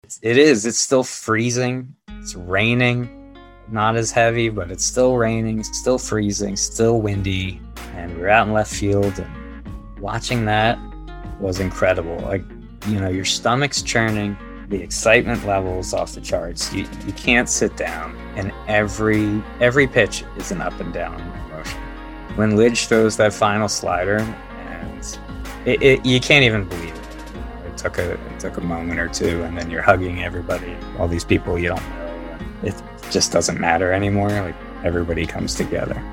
It is. It's still freezing. It's raining. Not as heavy, but it's still raining, still freezing, still windy. And we're out in left field, and watching that was incredible. Like, your stomach's churning, the excitement levels off the charts. You can't sit down, and every pitch is an up and down motion. When Lidge throws that final slider, and you can't even believe it. It took a moment or two, and then you're hugging everybody, all these people you don't know. It just doesn't matter anymore. Like, everybody comes together.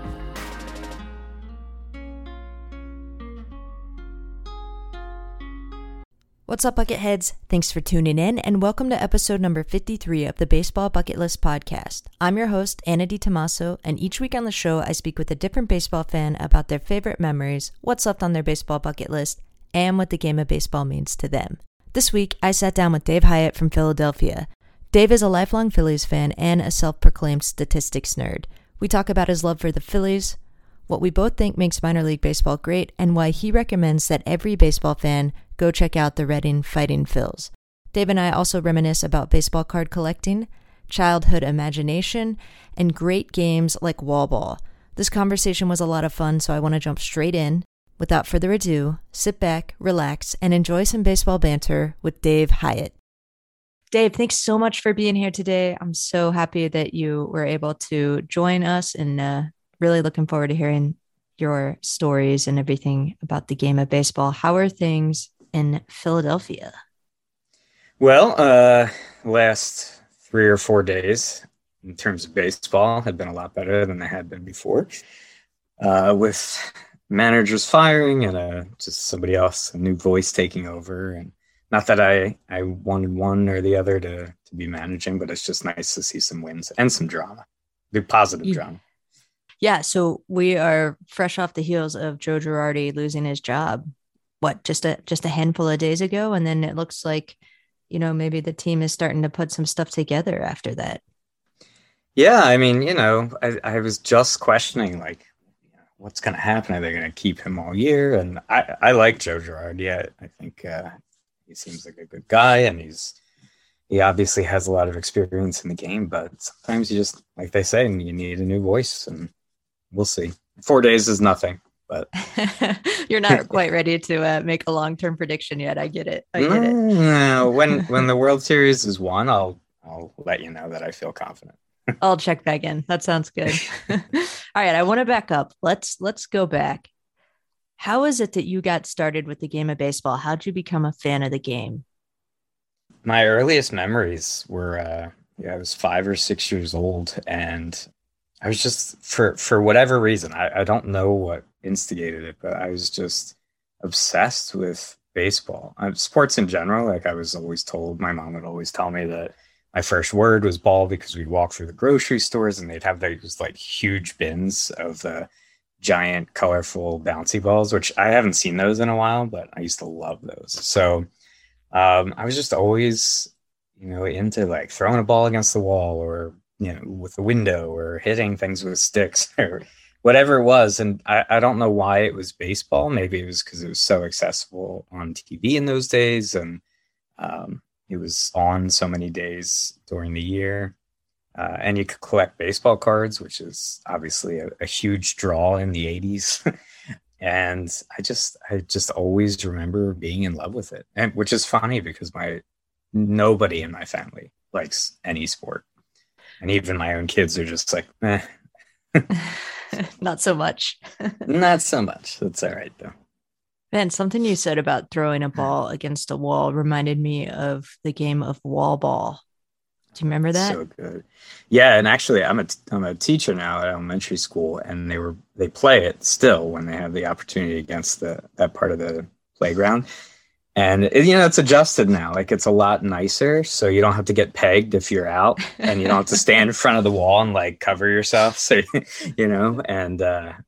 What's up, Bucketheads? Thanks for tuning in, and welcome to episode number 53 of the Baseball Bucket List podcast. I'm your host, Anna DiTomaso, and each week on the show, I speak with a different baseball fan about their favorite memories, what's left on their baseball bucket list, and what the game of baseball means to them. This week, I sat down with Dave Hyatt from Philadelphia. Dave is a lifelong Phillies fan and a self-proclaimed statistics nerd. We talk about his love for the Phillies, what we both think makes minor league baseball great, and why he recommends that every baseball fan go check out the Reading Fighting Phils. Dave and I also reminisce about baseball card collecting, childhood imagination, and great games like wall ball. This conversation was a lot of fun, so I want to jump straight in. Without further ado, sit back, relax, and enjoy some baseball banter with Dave Hyatt. Dave, thanks so much for being here today. I'm so happy that you were able to join us, and really looking forward to hearing your stories and everything about the game of baseball. How are things in Philadelphia? Well, last 3 or 4 days in terms of baseball have been a lot better than they had been before. With managers firing and just somebody else, a new voice taking over. And not that I wanted one or the other to be managing, but it's just nice to see some wins and some drama, the positive drama. Yeah, so we are fresh off the heels of Joe Girardi losing his job. What, just a handful of days ago, and then it looks like, maybe the team is starting to put some stuff together after that. Yeah, I mean, I was just questioning, like, what's going to happen? Are they going to keep him all year? And I like Joe Girardi. I think he seems like a good guy, and he obviously has a lot of experience in the game, but sometimes you just, like they say, you need a new voice, and we'll see. 4 days is nothing. But you're not quite ready to make a long-term prediction yet. I get it. No, when the World Series is won, I'll let you know that I feel confident. I'll check back in. That sounds good. All right, I want to back up. Let's go back. How is it that you got started with the game of baseball? How'd you become a fan of the game? My earliest memories were I was 5 or 6 years old, and I was just, for whatever reason, I don't know what instigated it, but I was just obsessed with baseball. Sports in general. Like, I was always told, my mom would always tell me that my first word was ball, because we'd walk through the grocery stores and they'd have those like huge bins of the giant colorful bouncy balls, which I haven't seen those in a while, but I used to love those. So I was just always, into like throwing a ball against the wall, or with the window, or hitting things with sticks, or whatever it was. And I don't know why it was baseball. Maybe it was because it was so accessible on TV in those days, and it was on so many days during the year. And you could collect baseball cards, which is obviously a huge draw in the 80s. And I just always remember being in love with it, and which is funny because nobody in my family likes any sport. And even my own kids are just like, eh. Not so much. Not so much. That's all right, though. Man, something you said about throwing a ball against a wall reminded me of the game of wall ball. Do you remember that? So good. Yeah, and actually, I'm a teacher now at elementary school, and they play it still when they have the opportunity against that part of the playground. And it's adjusted now. Like, it's a lot nicer, so you don't have to get pegged if you're out, and you don't have to stand in front of the wall and like cover yourself. So and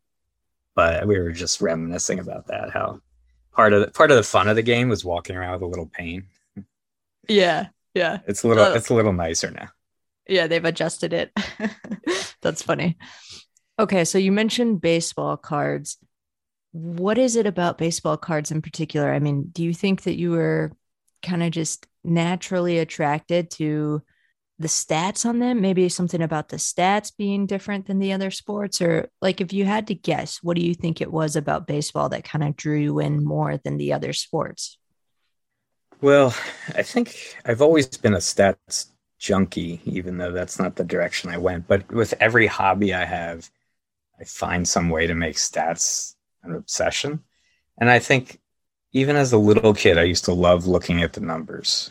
but we were just reminiscing about that. How part of the fun of the game was walking around with a little pane. Yeah. It's a little nicer now. Yeah, they've adjusted it. That's funny. Okay, so you mentioned baseball cards. What is it about baseball cards in particular? I mean, do you think that you were kind of just naturally attracted to the stats on them? Maybe something about the stats being different than the other sports, or like if you had to guess, what do you think it was about baseball that kind of drew you in more than the other sports? Well, I think I've always been a stats junkie, even though that's not the direction I went. But with every hobby I have, I find some way to make stats an obsession. And I think even as a little kid, I used to love looking at the numbers.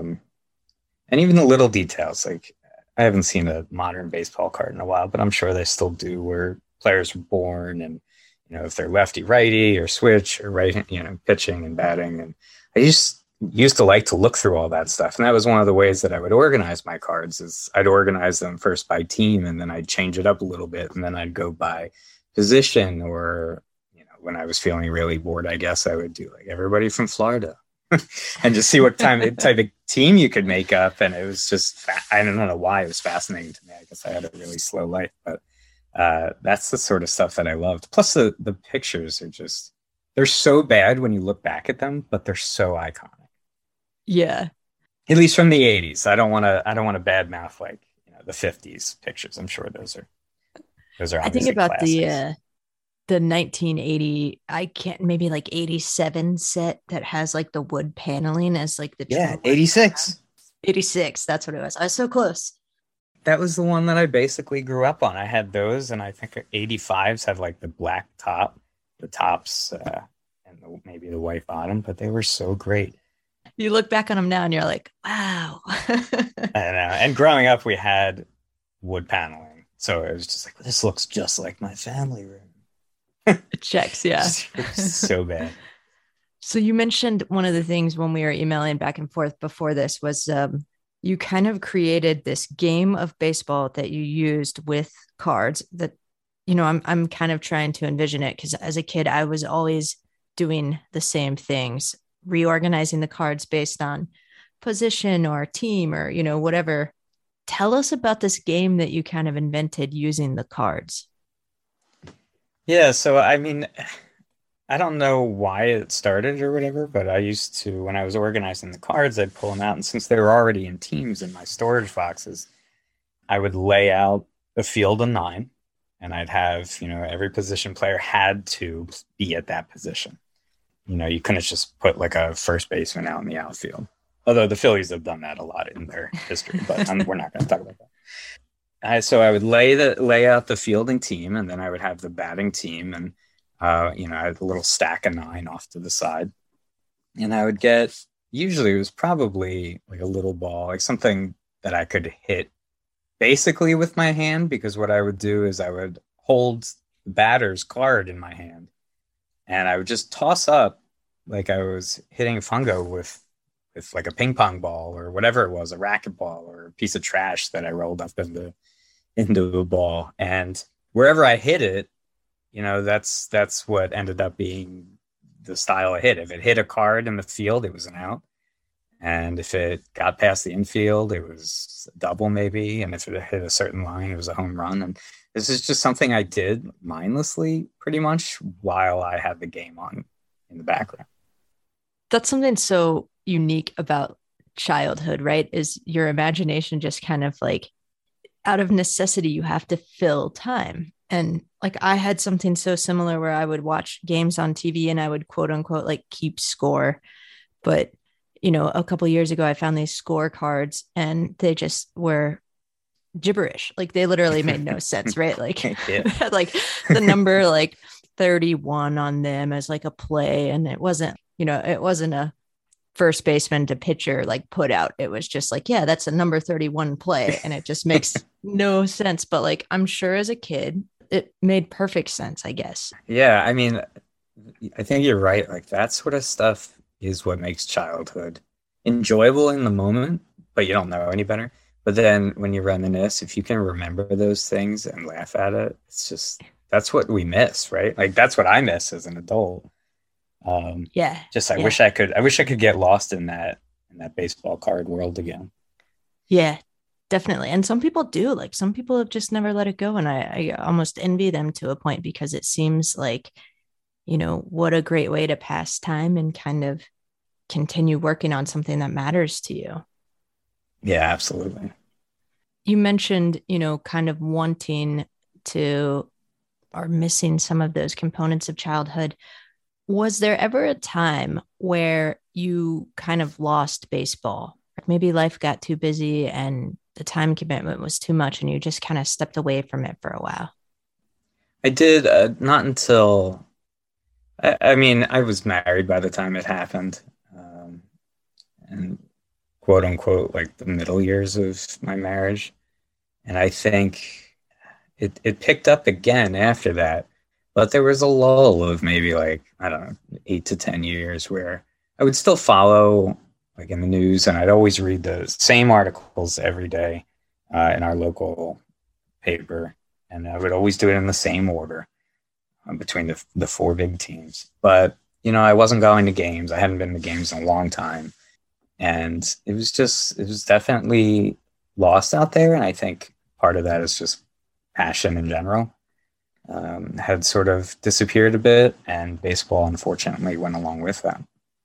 And even the little details. Like I haven't seen a modern baseball card in a while, but I'm sure they still do, where players were born and if they're lefty righty or switch or right, pitching and batting. And I used to like to look through all that stuff. And that was one of the ways that I would organize my cards. Is I'd organize them first by team, and then I'd change it up a little bit, and then I'd go by position. Or when I was feeling really bored, I guess I would do like everybody from Florida and just see what type of team you could make up. And it was just, I don't know why it was fascinating to me. I guess I had a really slow life, but that's the sort of stuff that I loved. Plus the pictures are just, they're so bad when you look back at them, but they're so iconic. Yeah. At least from the 80s. I don't want to badmouth like, the 50s pictures. I'm sure those are I think obviously about classics. the 1980, I can't, maybe like 87 set that has like the wood paneling as like the Yeah, true 86. 86. That's what it was. I was so close. That was the one that I basically grew up on. I had those, and I think 85s had like the black top, the tops, and maybe the white bottom, but they were so great. You look back on them now and you're like, wow. And growing up, we had wood paneling, so it was just like, this looks just like my family room. It checks. Yeah. So bad. So you mentioned one of the things when we were emailing back and forth before this was you kind of created this game of baseball that you used with cards that, I'm kind of trying to envision it because as a kid, I was always doing the same things, reorganizing the cards based on position or team or, whatever. Tell us about this game that you kind of invented using the cards. Yeah, so I mean, I don't know why it started or whatever, but I used to, when I was organizing the cards, I'd pull them out. And since they were already in teams in my storage boxes, I would lay out the field of nine, and I'd have, every position player had to be at that position. You couldn't just put like a first baseman out in the outfield. Although the Phillies have done that a lot in their history, but we're not going to talk about that. So I would lay out the fielding team, and then I would have the batting team, and I had a little stack of nine off to the side, and I would get, usually it was probably like a little ball, like something that I could hit basically with my hand, because what I would do is I would hold the batter's card in my hand, and I would just toss up like I was hitting fungo with like a ping pong ball or whatever it was, a racquetball or a piece of trash that I rolled up into a ball. And wherever I hit it, that's what ended up being the style of hit. If it hit a card in the field, it was an out. And if it got past the infield, it was a double maybe. And if it hit a certain line, it was a home run. And this is just something I did mindlessly pretty much while I had the game on in the background. That's something so unique about childhood, right? Is your imagination just kind of like out of necessity, you have to fill time. And like I had something so similar where I would watch games on TV and I would quote unquote like keep score. But, a couple of years ago, I found these scorecards and they just were gibberish. Like they literally made no sense, right? Like, Yeah. like the number like 31 on them as like a play. And it wasn't a first baseman to pitcher like put out. It was just like, yeah, that's a number 31 play. And it just makes no sense. But like, I'm sure as a kid, it made perfect sense, I guess. Yeah, I mean, I think you're right. Like that sort of stuff is what makes childhood enjoyable in the moment, but you don't know any better. But then when you reminisce, if you can remember those things and laugh at it, it's just, that's what we miss, right? Like that's what I miss as an adult. Yeah. Just Yeah. I wish I could get lost in that baseball card world again. Yeah. Definitely. And some people do. Like some people have just never let it go. And I almost envy them to a point because it seems like, what a great way to pass time and kind of continue working on something that matters to you. Yeah, absolutely. You mentioned, kind of wanting to or missing some of those components of childhood. Was there ever a time where you kind of lost baseball? Maybe life got too busy and the time commitment was too much and you just kind of stepped away from it for a while? I did not until I mean, I was married by the time it happened, and quote unquote, like the middle years of my marriage. And I think it picked up again after that. But there was a lull of maybe like, I don't know, 8 to 10 years where I would still follow like in the news, and I'd always read the same articles every day in our local paper. And I would always do it in the same order between the four big teams. But, I wasn't going to games. I hadn't been to games in a long time. And it was definitely lost out there. And I think part of that is just passion in general. Had sort of disappeared a bit, and baseball unfortunately went along with that.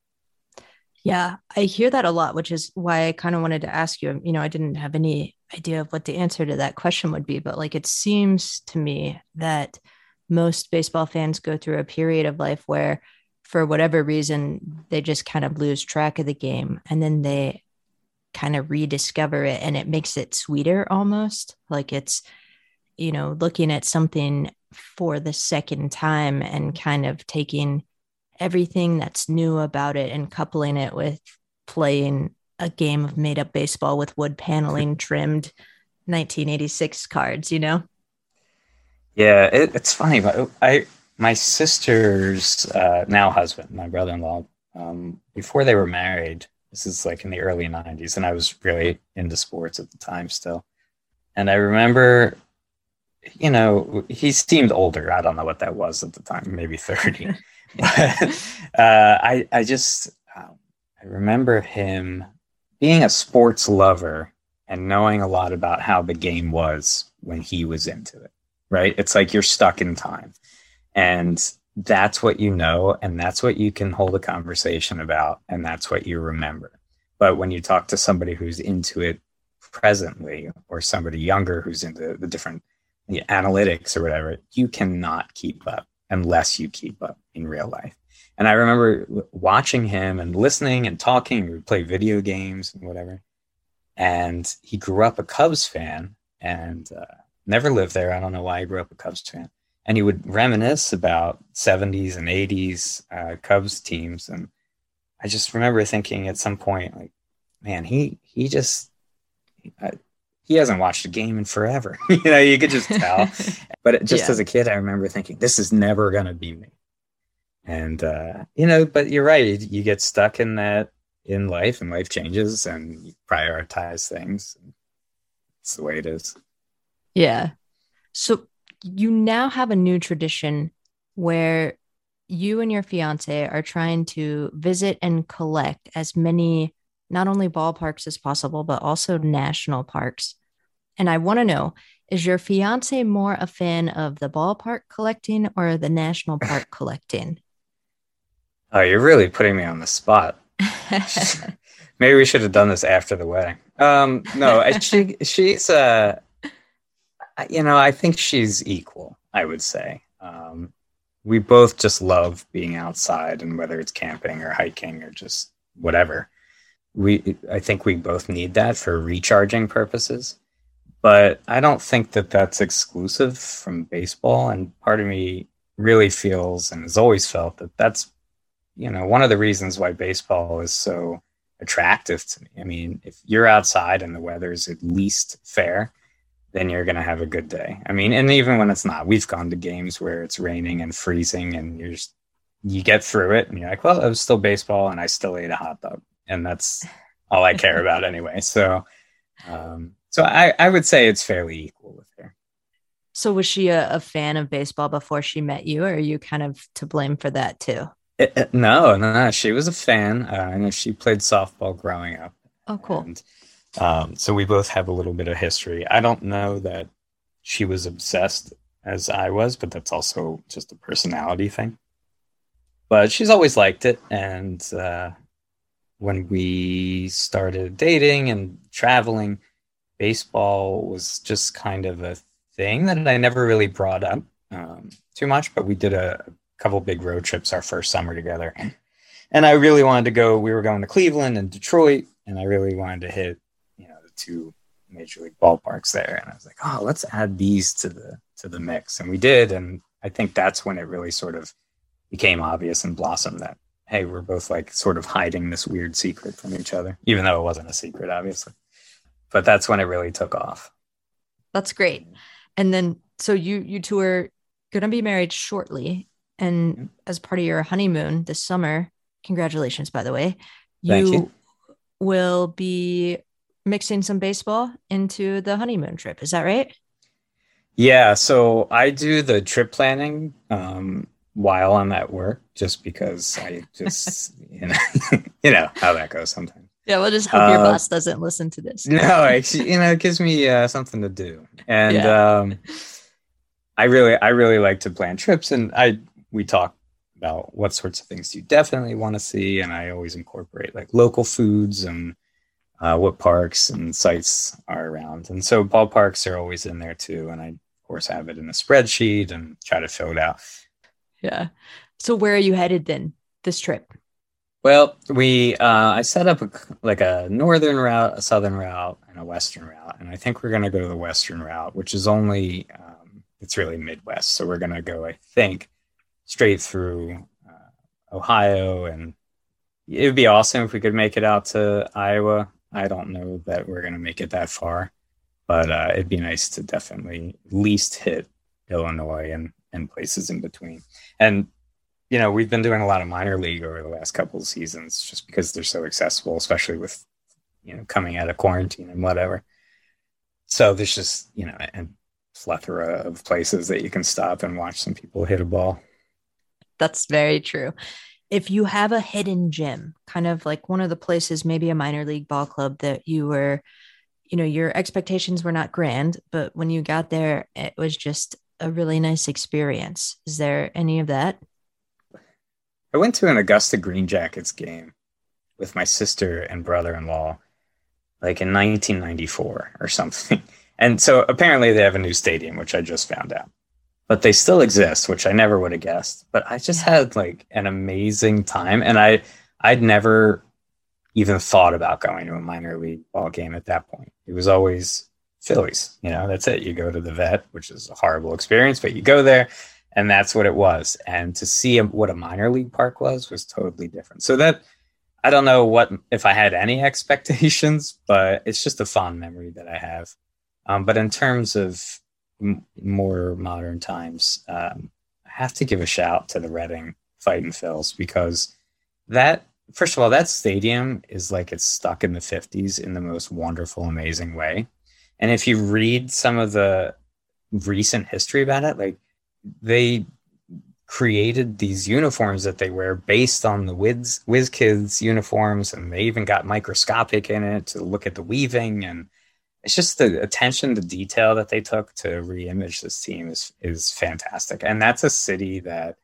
Yeah, I hear that a lot, which is why I kind of wanted to ask you. I didn't have any idea of what the answer to that question would be, but like it seems to me that most baseball fans go through a period of life where, for whatever reason, they just kind of lose track of the game, and then they kind of rediscover it, and it makes it sweeter almost. Like it's, looking at something for the second time and kind of taking everything that's new about it and coupling it with playing a game of made up baseball with wood paneling trimmed 1986 cards, Yeah, it's funny, but my sister's now husband, my brother-in-law, before they were married, this is like in the early 90s, and I was really into sports at the time still. And I remember, he seemed older. I don't know what that was at the time, maybe 30. But I remember him being a sports lover and knowing a lot about how the game was when he was into it, right? It's like you're stuck in time. And that's what you know, and that's what you can hold a conversation about, and that's what you remember. But when you talk to somebody who's into it presently, or somebody younger who's into the different analytics or whatever, you cannot keep up unless you keep up in real life. And I remember watching him and listening and talking. We would play video games and whatever. And he grew up a Cubs fan and never lived there. I don't know why he grew up a Cubs fan. And he would reminisce about 70s and 80s Cubs teams. And I just remember thinking at some point, like, man, he hasn't watched a game in forever. You could just tell. But as a kid, I remember thinking, this is never going to be me. And, but you're right. You get stuck in that in life, and life changes, and you prioritize things. It's the way it is. Yeah. So you now have a new tradition where you and your fiance are trying to visit and collect as many, not only ballparks as possible, but also national parks. And I want to know, is your fiance more a fan of the ballpark collecting or the national park collecting? Oh, you're really putting me on the spot. Maybe we should have done this after the wedding. No, she's I think she's equal, I would say. We both just love being outside, and whether it's camping or hiking or just whatever. I think we both need that for recharging purposes. But I don't think that that's exclusive from baseball. And part of me really feels and has always felt that that's, one of the reasons why baseball is so attractive to me. I mean, if you're outside and the weather's at least fair, then you're going to have a good day. I mean, and even when it's not, we've gone to games where it's raining and freezing, and you get through it and you're like, well, it was still baseball and I still ate a hot dog. And that's all I care about anyway. So I would say it's fairly equal with her. So was she a fan of baseball before she met you, or are you kind of to blame for that too? No. She was a fan. I know she played softball growing up. Oh, cool. And, so we both have a little bit of history. I don't know that she was obsessed as I was, but that's also just a personality thing. But she's always liked it. And, when we started dating and traveling, baseball was just kind of a thing that I never really brought up too much, but we did a couple big road trips our first summer together. And I really wanted to go. We were going to Cleveland and Detroit, and I really wanted to hit, the two major league ballparks there. And I was like, oh, let's add these to the mix. And we did. And I think that's when it really sort of became obvious and blossomed that, hey, we're both like sort of hiding this weird secret from each other, even though it wasn't a secret, obviously. But that's when it really took off. That's great. And then, so you two are going to be married shortly. And as part of your honeymoon this summer, congratulations, by the way, Thank you. will be mixing some baseball into the honeymoon trip. Is that right? Yeah. So I do the trip planning while I'm at work, just because I just, you know how that goes sometimes. Yeah, we'll just hope your boss doesn't listen to this. No, actually, it gives me something to do. And I really like to plan trips, and we talk about what sorts of things you definitely want to see, and I always incorporate like local foods and what parks and sites are around. And so ballparks are always in there too, and I of course have it in a spreadsheet and try to fill it out. Yeah. So where are you headed then this trip? Well, I set up a northern route, a southern route, and a western route, and I think we're going to go to the western route, which is only it's really Midwest. So we're going to go, I think, straight through Ohio, and it would be awesome if we could make it out to Iowa. I don't know that we're going to make it that far, but it'd be nice to definitely at least hit Illinois and places in between. And we've been doing a lot of minor league over the last couple of seasons just because they're so accessible, especially with, coming out of quarantine and whatever. So there's just, a plethora of places that you can stop and watch some people hit a ball. That's very true. If you have a hidden gem, kind of like one of the places, maybe a minor league ball club that you were, your expectations were not grand, but when you got there, it was just a really nice experience. Is there any of that? I went to an Augusta Green Jackets game with my sister and brother-in-law like in 1994 or something. And so apparently they have a new stadium, which I just found out. But they still exist, which I never would have guessed. But I just had like an amazing time. And I'd never even thought about going to a minor league ball game at that point. It was always Phillies. That's it. You go to the Vet, which is a horrible experience, but you go there. And that's what it was. And to see what a minor league park was totally different. So that, I don't know if I had any expectations, but it's just a fond memory that I have. But in terms of more modern times, I have to give a shout to the Reading Fightin' Phils, because first of all, that stadium is like it's stuck in the 50s in the most wonderful, amazing way. And if you read some of the recent history about it, like, they created these uniforms that they wear based on the Whiz Kids uniforms, and they even got microscopic in it to look at the weaving. And it's just the attention to detail that they took to re-image this team is fantastic. And that's a city that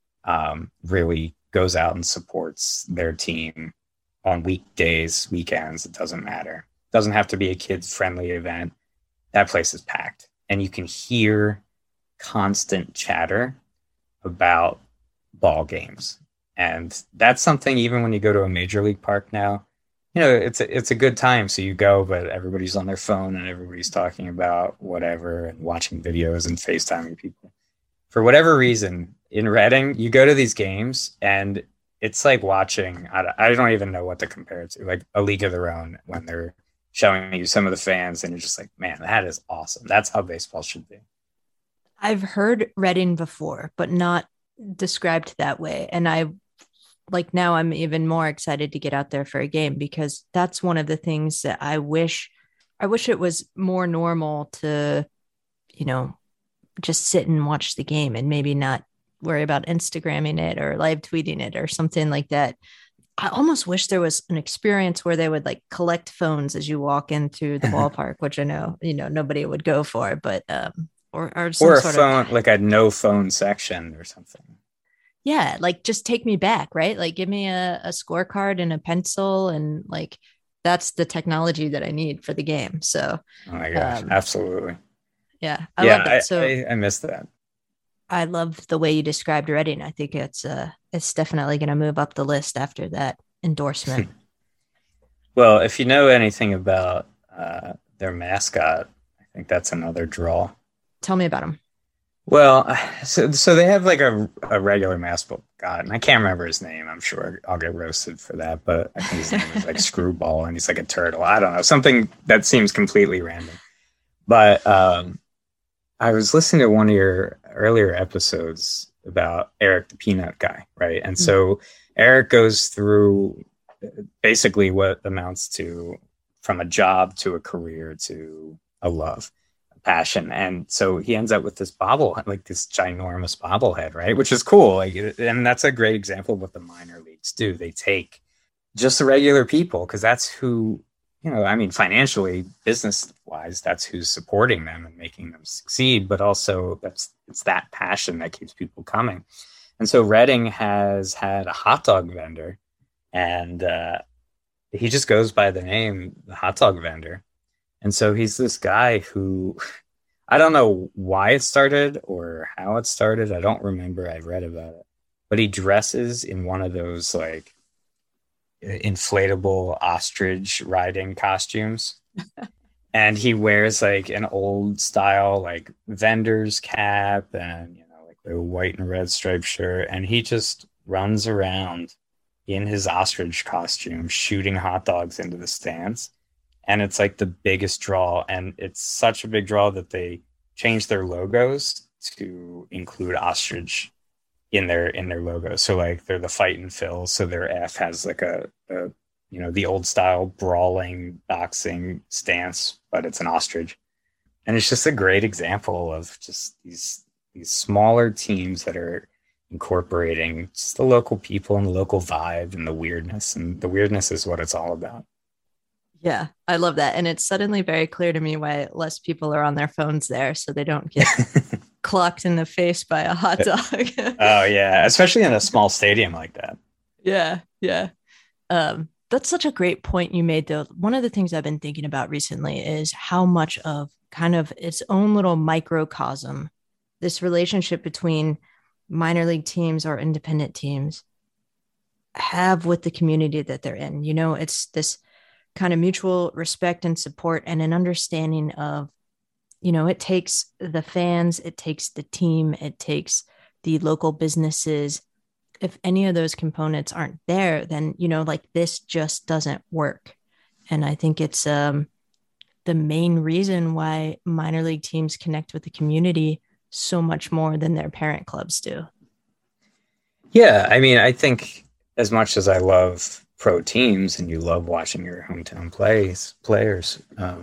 really goes out and supports their team on weekdays, weekends. It doesn't matter. It doesn't have to be a kids-friendly event. That place is packed, and you can hear constant chatter about ball games. And that's something, even when you go to a major league park now, it's a good time. So you go, but everybody's on their phone and everybody's talking about whatever and watching videos and FaceTiming people. For whatever reason, in Reading, you go to these games and it's like watching, I don't even know what to compare it to, like a League of Their Own, when they're showing you some of the fans and you're just like, man, that is awesome. That's how baseball should be. I've heard Reading before, but not described that way. And now I'm even more excited to get out there for a game, because that's one of the things that I wish it was more normal to, just sit and watch the game and maybe not worry about Instagramming it or live tweeting it or something like that. I almost wish there was an experience where they would like collect phones as you walk into the ballpark, which I know, nobody would go for, but, or a phone, like a no phone section or something. Yeah, like just take me back, right? Like give me a scorecard and a pencil and like that's the technology that I need for the game. So Oh my gosh, um absolutely. yeah, I Yeah, love that. So I missed that. I love the way you described Reading. I think it's definitely gonna move up the list after that endorsement. Well, if you know anything about their mascot, I think that's another draw. Tell me about them. Well, so they have like a regular mascot, and I can't remember his name. I'm sure I'll get roasted for that, but I think his name is like Screwball, and he's like a turtle. I don't know, something that seems completely random. But I was listening to one of your earlier episodes about Eric the Peanut Guy, right? And so Eric goes through basically what amounts to from a job to a career to a love, a passion. And so he ends up with this like this ginormous bobblehead, right? Which is cool. Like, and that's a great example of what the minor leagues do. They take just the regular people because that's who, I mean, financially, business wise, that's who's supporting them and making them succeed. But also it's that passion that keeps people coming. And so Reading has had a hot dog vendor, and he just goes by the name the hot dog vendor. And so he's this guy who I don't know why it started or how it started. I don't remember. I read about it, but he dresses in one of those like inflatable ostrich riding costumes. And he wears like an old style like vendor's cap and like the white and red striped shirt, and he just runs around in his ostrich costume shooting hot dogs into the stands. And it's like the biggest draw, and it's such a big draw that they changed their logos to include ostrich in their logo. So like they're the fight and fill, so their F has like a the old style brawling boxing stance, but it's an ostrich. And it's just a great example of just these smaller teams that are incorporating just the local people and the local vibe and the weirdness. And the weirdness is what it's all about. Yeah, I love that. And it's suddenly very clear to me why less people are on their phones there so they don't get clocked in the face by a hot dog. Oh, yeah, especially in a small stadium like that. Yeah, yeah. That's such a great point you made, though. One of the things I've been thinking about recently is how much of kind of its own little microcosm, this relationship between minor league teams or independent teams have with the community that they're in. It's this kind of mutual respect and support and an understanding of, it takes the fans, it takes the team, it takes the local businesses. If any of those components aren't there, then, like this just doesn't work. And I think it's the main reason why minor league teams connect with the community so much more than their parent clubs do. Yeah, I mean, I think as much as I love pro teams and you love watching your hometown players,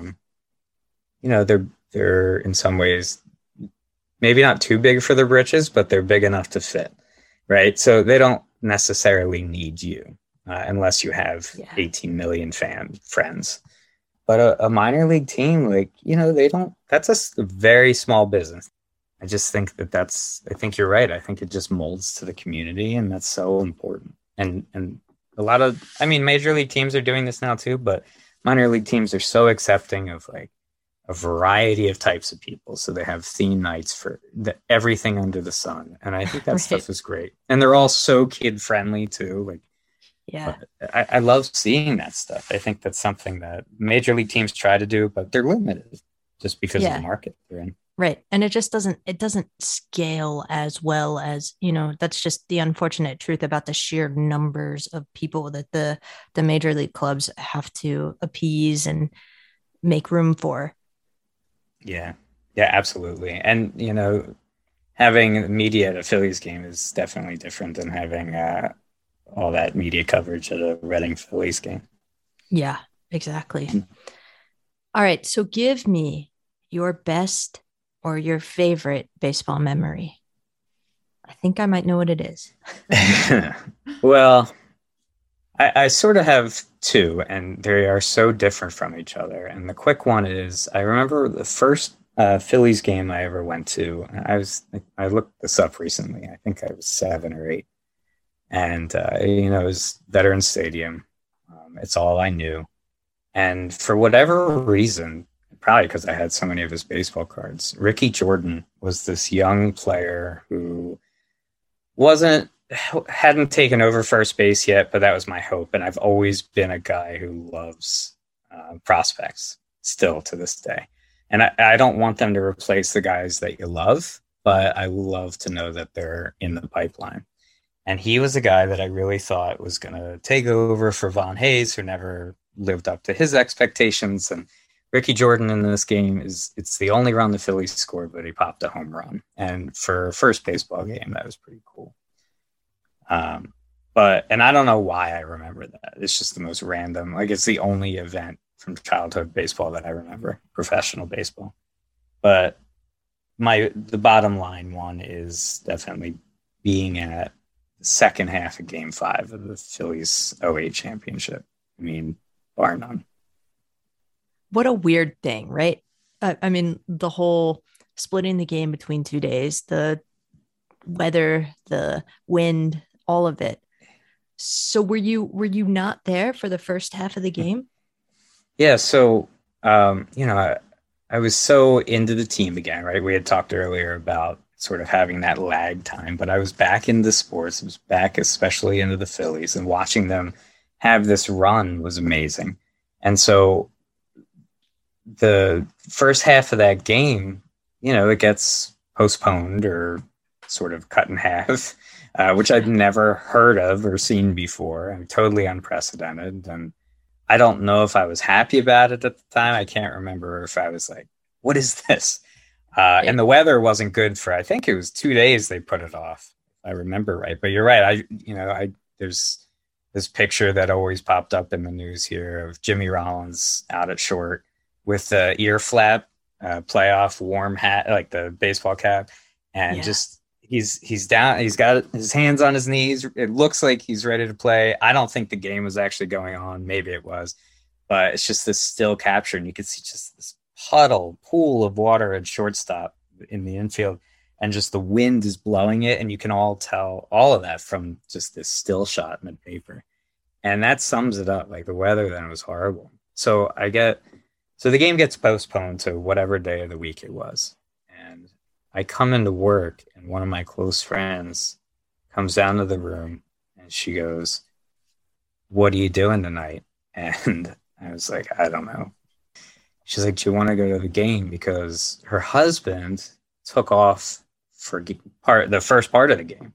they're in some ways maybe not too big for their britches, but they're big enough to fit, right? So they don't necessarily need you unless you have 18 million friends. But a minor league team, like, they don't, that's a very small business. I just think I think you're right. I think it just molds to the community, and that's so important. And a lot of, I mean, major league teams are doing this now too, but minor league teams are so accepting of like a variety of types of people. So they have theme nights for everything under the sun. And I think that right. Stuff is great. And they're all so kid friendly too. Like, yeah, I love seeing that stuff. I think that's something that major league teams try to do, but they're limited just because of the market they're in. Right. And it doesn't scale as well as, that's just the unfortunate truth about the sheer numbers of people that the major league clubs have to appease and make room for. Yeah. Yeah, absolutely. And, having media at a Phillies game is definitely different than having all that media coverage at a Reading Phillies game. Yeah, exactly. All right. So give me your best or your favorite baseball memory. I think I might know what it is. Well, I sort of have two, and they are so different from each other. And the quick one is, I remember the first Phillies game I ever went to. I looked this up recently. I think I was 7 or 8. And it was Veterans Stadium. It's all I knew. And for whatever reason, probably because I had so many of his baseball cards, Ricky Jordan was this young player who wasn't hadn't taken over first base yet, but that was my hope. And I've always been a guy who loves prospects still to this day. And I don't want them to replace the guys that you love, but I love to know that they're in the pipeline. And he was a guy that I really thought was going to take over for Von Hayes, who never lived up to his expectations. And Ricky Jordan in this game it's the only run the Phillies scored, but he popped a home run. And for a first baseball game, that was pretty cool. And I don't know why I remember that. It's just the most random. Like, it's the only event from childhood baseball that I remember, professional baseball. But the bottom line one is definitely being at the second half of Game 5 of the Phillies 08 championship. I mean, bar none. What a weird thing, right? I mean, the whole splitting the game between 2 days, the weather, the wind, all of it. So were you not there for the first half of the game? Yeah. So, I was so into the team again, right? We had talked earlier about sort of having that lag time, but I was back into sports. I was back especially into the Phillies, and watching them have this run was amazing. And so the first half of that game, it gets postponed or sort of cut in half, which I'd never heard of or seen before. I'm totally unprecedented. And I don't know if I was happy about it at the time. I can't remember if I was like, what is this? And the weather wasn't good for, I think it was 2 days they put it off, if I remember right. But you're right. There's this picture that always popped up in the news here of Jimmy Rollins out at short with the ear flap, playoff warm hat, like the baseball cap. And just, he's down. He's got his hands on his knees. It looks like he's ready to play. I don't think the game was actually going on. Maybe it was, but it's just this still capture. And you can see just this pool of water at shortstop in the infield, and just the wind is blowing it, and you can all tell all of that from just this still shot in the paper. And that sums it up. Like, the weather then was horrible. So the game gets postponed to whatever day of the week it was. And I come into work, and one of my close friends comes down to the room, and she goes, "What are you doing tonight?" And I was like, "I don't know." She's like, "Do you want to go to the game?" Because her husband took off for the first part of the game.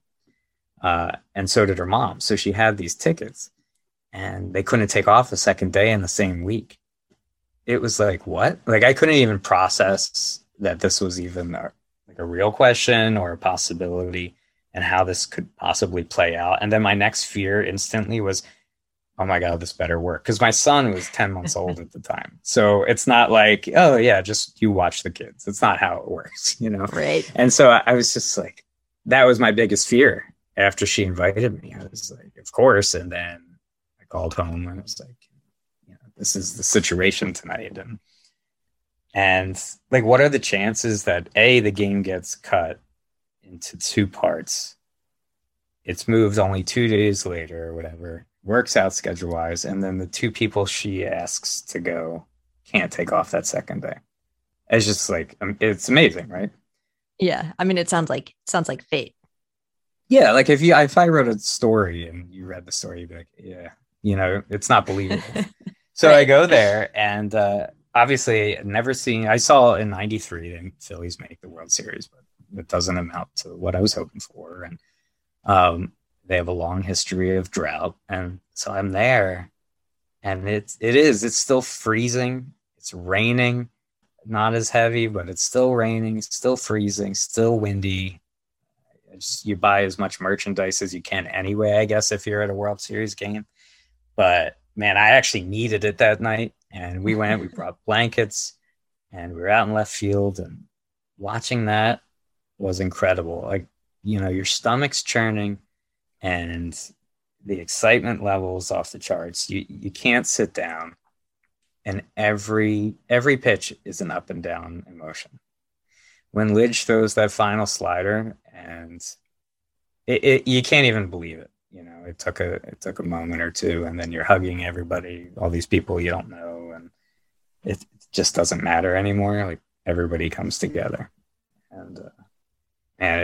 And so did her mom. So she had these tickets, and they couldn't take off the second day in the same week. It was like, what? Like, I couldn't even process that this was even a real question or a possibility, and how this could possibly play out. And then my next fear instantly was, oh my God, this better work. Because my son was 10 months old at the time. So it's not like, oh yeah, just you watch the kids. It's not how it works, Right. And so I was just like, that was my biggest fear after she invited me. I was like, of course. And then I called home, and I was like, this is the situation tonight. And like, what are the chances that the game gets cut into 2 parts? It's moved only 2 days later or whatever, works out schedule wise. And then the 2 people she asks to go can't take off that second day. It's just like, it's amazing, right? Yeah. I mean, it sounds like fate. Yeah. Like, if I wrote a story and you read the story, you'd be like, yeah, it's not believable. So right. I go there, and obviously I saw in 93 the Phillies make the World Series, but it doesn't amount to what I was hoping for. And they have a long history of drought. And so I'm there, and it's still freezing. It's raining, not as heavy, but it's still raining, still freezing, still windy. You buy as much merchandise as you can anyway, I guess, if you're at a World Series game. But man, I actually needed it that night. And we brought blankets, and we were out in left field, and watching that was incredible. Like, your stomach's churning, and the excitement levels off the charts. You can't sit down, and every pitch is an up and down emotion. When Lidge throws that final slider, and you can't even believe it. it took a moment or two, and then you're hugging everybody, all these people you don't know, and it just doesn't matter anymore. Like everybody comes together, and man,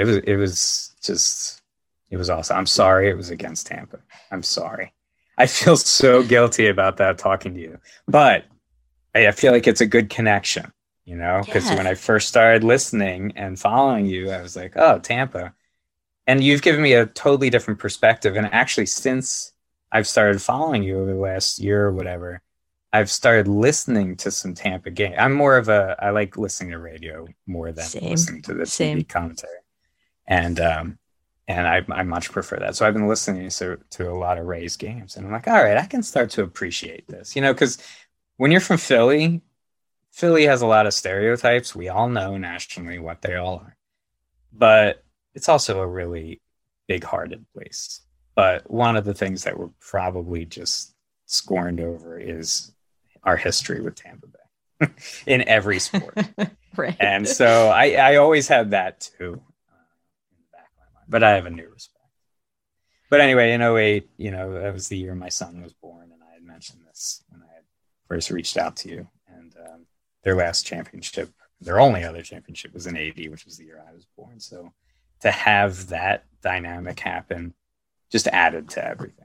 it was awesome. I'm sorry it was against Tampa. I'm sorry. I feel so guilty about that talking to you, but I feel like it's a good connection, because when I first started listening and following you, I was like, oh, Tampa. And you've given me a totally different perspective. And actually, since I've started following you over the last year or whatever, I've started listening to some Tampa game. I like listening to radio more than listening to the TV commentary. And I much prefer that. So I've been listening to a lot of Rays games, and I'm like, all right, I can start to appreciate this, because when you're from Philly has a lot of stereotypes. We all know nationally what they all are, but it's also a really big-hearted place. But one of the things that we're probably just scorned over is our history with Tampa Bay in every sport. Right. And so I always had that too in the back of my mind, but I have a new respect. But anyway, in 08, that was the year my son was born, and I had mentioned this when I had first reached out to you. And their last championship, their only other championship, was in 80, which was the year I was born. So to have that dynamic happen just added to everything.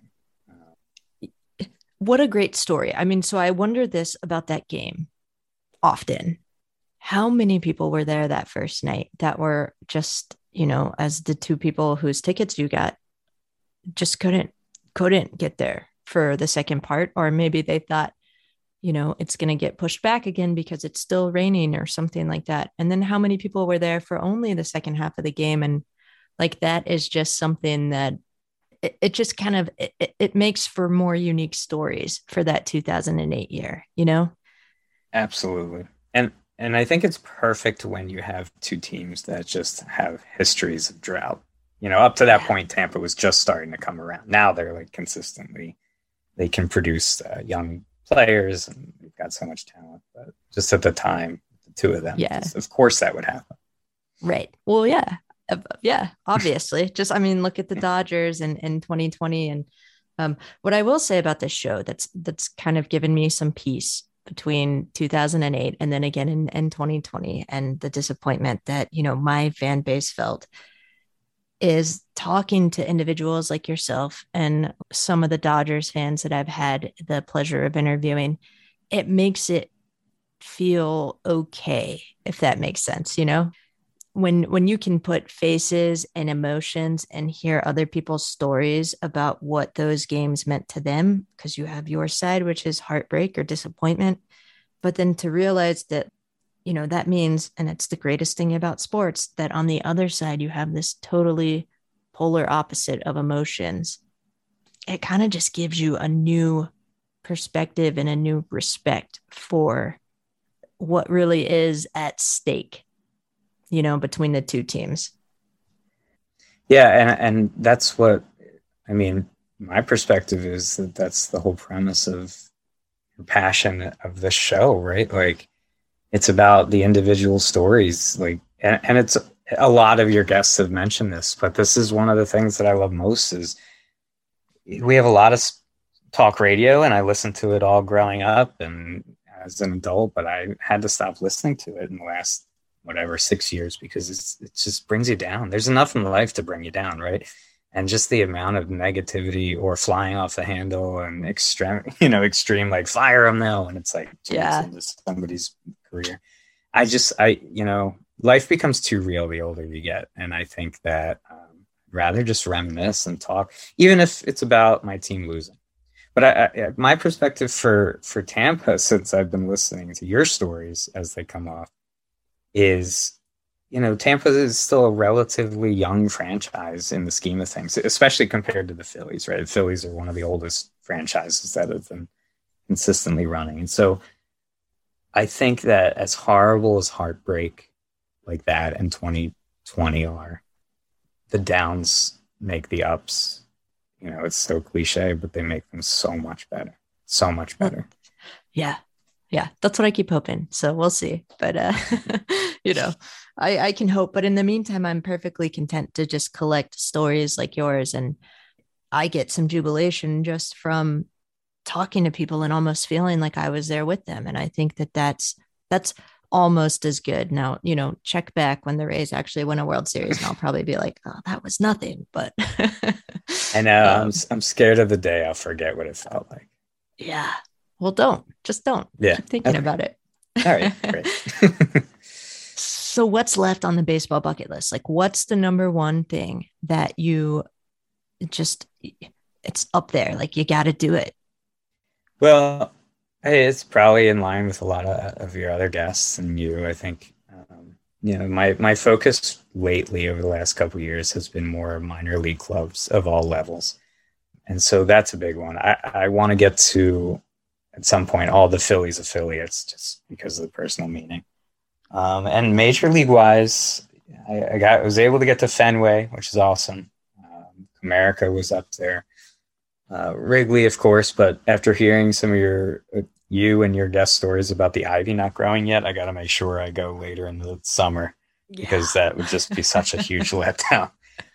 What a great story. I mean, so I wonder this about that game often. How many people were there that first night that were just, as the two people whose tickets you got, just couldn't get there for the second part? Or maybe they thought, it's going to get pushed back again because it's still raining or something like that. And then how many people were there for only the second half of the game? And like, that is just something that it just kind of, it makes for more unique stories for that 2008 year, Absolutely. And I think it's perfect when you have two teams that just have histories of drought. Up to that point, Tampa was just starting to come around. Now they're like consistently, they can produce young players, and they've got so much talent. But just at the time, the two of them, of course that would happen. Right. Well, yeah. Yeah, obviously. Just, look at the Dodgers in 2020. And what I will say about this show that's kind of given me some peace between 2008 and then again in 2020, and the disappointment that, my fan base felt, is talking to individuals like yourself and some of the Dodgers fans that I've had the pleasure of interviewing. It makes it feel okay, if that makes sense, when you can put faces and emotions and hear other people's stories about what those games meant to them, because you have your side, which is heartbreak or disappointment, but then to realize that, that means, and it's the greatest thing about sports, that on the other side, you have this totally polar opposite of emotions. It kind of just gives you a new perspective and a new respect for what really is at stake, between the two teams. Yeah. And that's what, my perspective is that's the whole premise of the passion of the show, right? Like, it's about the individual stories, like, and it's a lot of your guests have mentioned this, but this is one of the things that I love most is we have a lot of talk radio, and I listened to it all growing up and as an adult, but I had to stop listening to it in the last 6 years because it just brings you down. There's enough in life to bring you down, right? And just the amount of negativity or flying off the handle and extreme like fire them now, and it's like into somebody's career. Life becomes too real the older you get, and I think that rather just reminisce and talk, even if it's about my team losing. But my perspective for Tampa, since I've been listening to your stories as they come off, is, Tampa is still a relatively young franchise in the scheme of things, especially compared to the Phillies, right? The Phillies are one of the oldest franchises that have been consistently running. And so I think that as horrible as heartbreak like that in 2020 are, the downs make the ups. It's so cliche, but they make them so much better. So much better. Yeah. Yeah. That's what I keep hoping. So we'll see. But, I can hope. But in the meantime, I'm perfectly content to just collect stories like yours. And I get some jubilation just from talking to people and almost feeling like I was there with them. And I think that that's almost as good. Now, check back when the Rays actually win a World Series, and I'll probably be like, oh, that was nothing. But I know I'm scared of the day I'll forget what it felt like. Yeah. Well, don't Yeah. keep thinking about it. All right. Great. So what's left on the baseball bucket list? Like, what's the number one thing that you just, it's up there? Like, you got to do it. Well, hey, it's probably in line with a lot of your other guests and you. I think, my focus lately over the last couple of years has been more minor league clubs of all levels. And so that's a big one. I want to get to, at some point, all the Phillies affiliates just because of the personal meaning. And major league wise, I was able to get to Fenway, which is awesome. America was up there. Wrigley, of course, but after hearing some of you and your guest stories about the ivy not growing yet, I got to make sure I go later in the summer because that would just be such a huge letdown.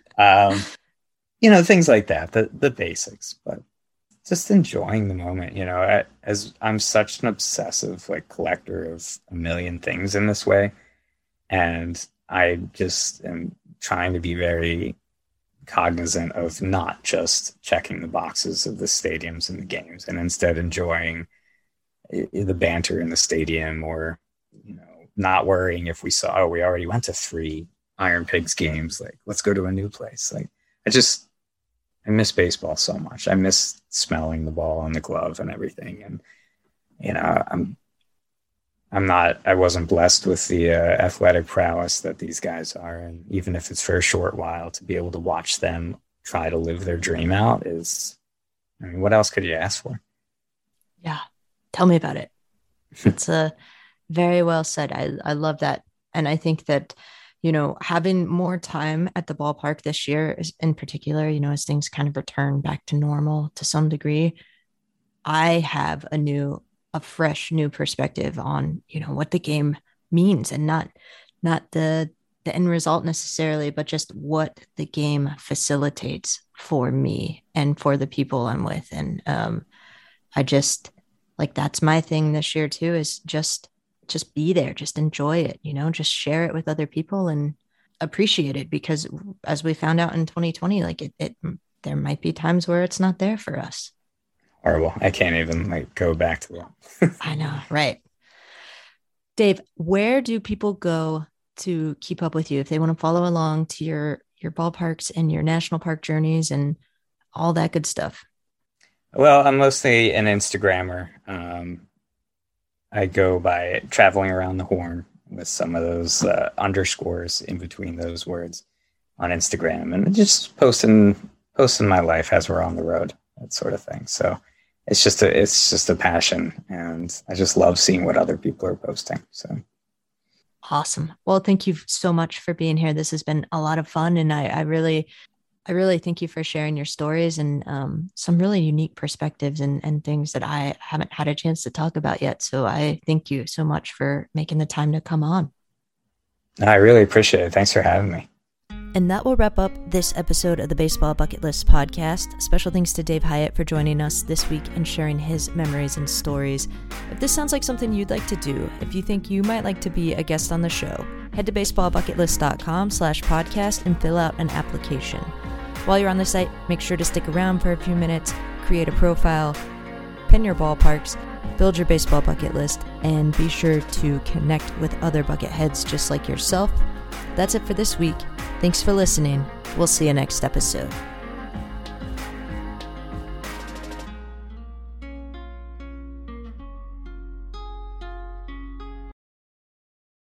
Things like that, the basics, but just enjoying the moment, as I'm such an obsessive collector of a million things in this way. And I just am trying to be very cognizant of not just checking the boxes of the stadiums and the games, and instead enjoying the banter in the stadium, or not worrying if we already went to 3 Iron Pigs games, let's go to a new place. I miss baseball so much. I miss smelling the ball on the glove and everything. And I wasn't blessed with the athletic prowess that these guys are. And even if it's for a short while, to be able to watch them try to live their dream out what else could you ask for? Yeah. Tell me about it. It's very well said. I love that. And I think that, having more time at the ballpark this year in particular, as things kind of return back to normal to some degree, I have a fresh new perspective on, what the game means, and not the end result necessarily, but just what the game facilitates for me and for the people I'm with. And I just that's my thing this year too, is just be there, just enjoy it, just share it with other people and appreciate it, because as we found out in 2020, there might be times where it's not there for us. Horrible. I can't even go back to that. I know. Right. Dave, where do people go to keep up with you if they want to follow along to your ballparks and your national park journeys and all that good stuff? Well, I'm mostly an Instagrammer. I go by Traveling Around the Horn with some of those underscores in between those words on Instagram, and just posting my life as we're on the road, that sort of thing. So it's just a passion, and I just love seeing what other people are posting. So awesome. Well, thank you so much for being here. This has been a lot of fun, and I really thank you for sharing your stories and some really unique perspectives and things that I haven't had a chance to talk about yet. So I thank you so much for making the time to come on. I really appreciate it. Thanks for having me. And that will wrap up this episode of the Baseball Bucket List podcast. Special thanks to Dave Hyatt for joining us this week and sharing his memories and stories. If this sounds like something you'd like to do, if you think you might like to be a guest on the show, head to baseballbucketlist.com/podcast and fill out an application. While you're on the site, make sure to stick around for a few minutes, create a profile, pin your ballparks, build your baseball bucket list, and be sure to connect with other bucket heads just like yourself. That's it for this week. Thanks for listening. We'll see you next episode.